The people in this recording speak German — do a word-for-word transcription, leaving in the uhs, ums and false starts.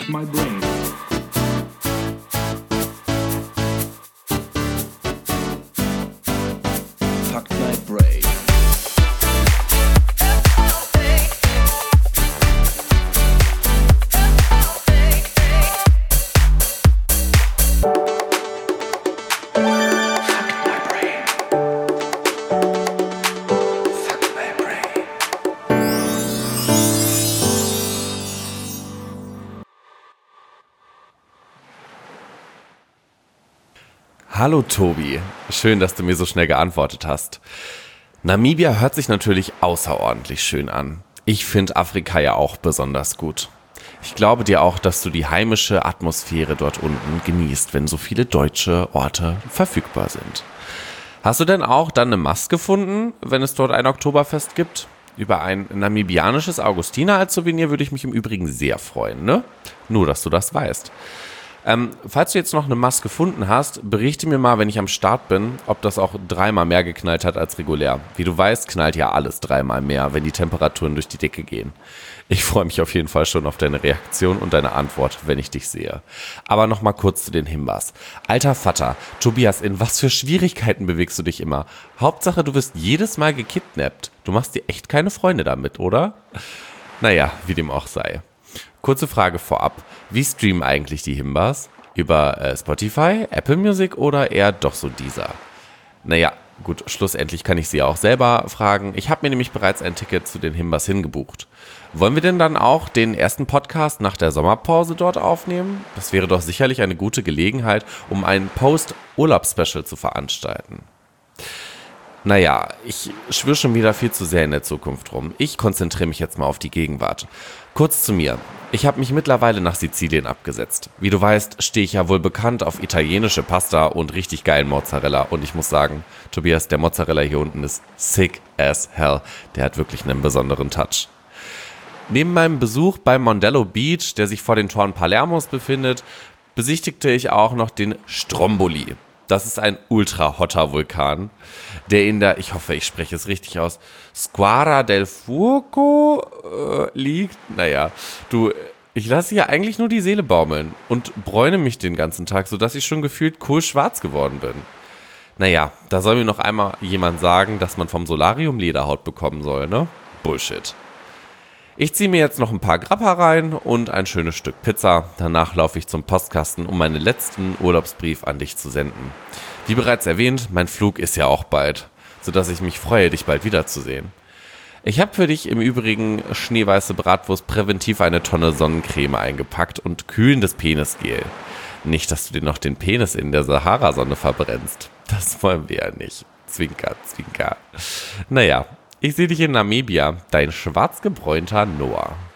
Fuck my brain. Fuck my brain. Hallo Tobi, schön, dass du mir so schnell geantwortet hast. Namibia hört sich natürlich außerordentlich schön an. Ich finde Afrika ja auch besonders gut. Ich glaube dir auch, dass du die heimische Atmosphäre dort unten genießt, wenn so viele deutsche Orte verfügbar sind. Hast du denn auch dann eine Mast gefunden, wenn es dort ein Oktoberfest gibt? Über ein namibianisches Augustiner als Souvenir würde ich mich im Übrigen sehr freuen, ne? Nur, dass du das weißt. Ähm, falls du jetzt noch eine Mast gefunden hast, berichte mir mal, wenn ich am Start bin, ob das auch dreimal mehr geknallt hat als regulär. Wie du weißt, knallt ja alles dreimal mehr, wenn die Temperaturen durch die Decke gehen. Ich freue mich auf jeden Fall schon auf deine Reaktion und deine Antwort, wenn ich dich sehe. Aber noch mal kurz zu den Himbas. Alter Vater, Tobias, in was für Schwierigkeiten bewegst du dich immer? Hauptsache, du wirst jedes Mal gekidnappt. Du machst dir echt keine Freunde damit, oder? Naja, wie dem auch sei. Kurze Frage vorab. Wie streamen eigentlich die Himbas? Über äh, Spotify, Apple Music oder eher doch so Deezer? Naja, gut, schlussendlich kann ich sie auch selber fragen. Ich habe mir nämlich bereits ein Ticket zu den Himbas hingebucht. Wollen wir denn dann auch den ersten Podcast nach der Sommerpause dort aufnehmen? Das wäre doch sicherlich eine gute Gelegenheit, um ein Post-Urlaub-Special zu veranstalten. Naja, ich schwirre schon wieder viel zu sehr in der Zukunft rum. Ich konzentriere mich jetzt mal auf die Gegenwart. Kurz zu mir. Ich habe mich mittlerweile nach Sizilien abgesetzt. Wie du weißt, stehe ich ja wohl bekannt auf italienische Pasta und richtig geilen Mozzarella. Und ich muss sagen, Tobias, der Mozzarella hier unten ist sick as hell. Der hat wirklich einen besonderen Touch. Neben meinem Besuch beim Mondello Beach, der sich vor den Toren Palermos befindet, besichtigte ich auch noch den Stromboli. Das ist ein ultra-hotter Vulkan, der in der, ich hoffe, ich spreche es richtig aus, Squara del Fuoco äh, liegt. Naja, du, ich lasse hier eigentlich nur die Seele baumeln und bräune mich den ganzen Tag, sodass ich schon gefühlt kohlschwarz geworden bin. Naja, da soll mir noch einmal jemand sagen, dass man vom Solarium Lederhaut bekommen soll, ne? Bullshit. Ich ziehe mir jetzt noch ein paar Grappa rein und ein schönes Stück Pizza. Danach laufe ich zum Postkasten, um meinen letzten Urlaubsbrief an dich zu senden. Wie bereits erwähnt, mein Flug ist ja auch bald, sodass ich mich freue, dich bald wiederzusehen. Ich habe für dich im Übrigen schneeweiße Bratwurst präventiv eine Tonne Sonnencreme eingepackt und kühlendes Penisgel. Nicht, dass du dir noch den Penis in der Sahara-Sonne verbrennst. Das wollen wir ja nicht. Zwinker, zwinker. Naja. Ich sehe dich in Namibia, dein schwarzgebräunter Noah.